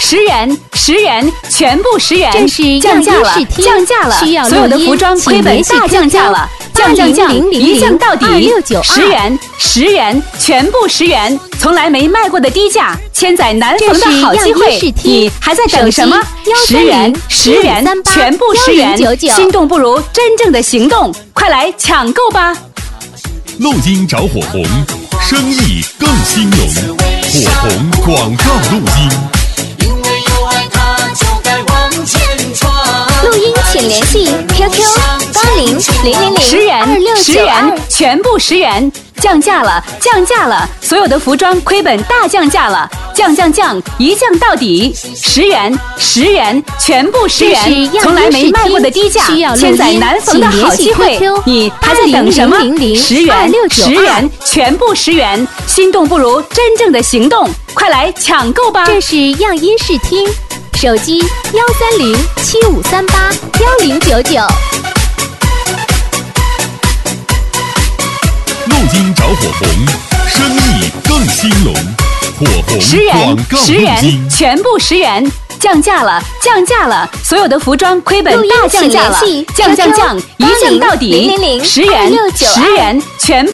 10元，10元，全部10元， 这是降价了，降价了，所有的服装亏本大降价了，降，一降到底，10元，10元，全部10元，从来没卖过的低价，千载难逢的好机会，你还在等什么？10元，10元，全部10元，心动不如真正的行动，快来抢购吧！ 录音找火红，生意更兴隆，火红广告录音。 因为有爱它就该往前闯。 录音请联系 QQ 8000026922，10 元，全部10元，降价了，降价了，所有的服装亏本大降价了，降，一降到底，10元，10元，全部10元，从来没卖过的低价，千载难逢的好机会，你还在等什么？10元，10元，全部10元，心动不如真正的行动，快来抢购吧！ 这是样音视听，手机13075381099。 录音找火红，生意更兴隆，火红广告 10元，全部10元，降价了，降价了，所有的服装亏本大降价了，降，一降到底，10元，10元，全。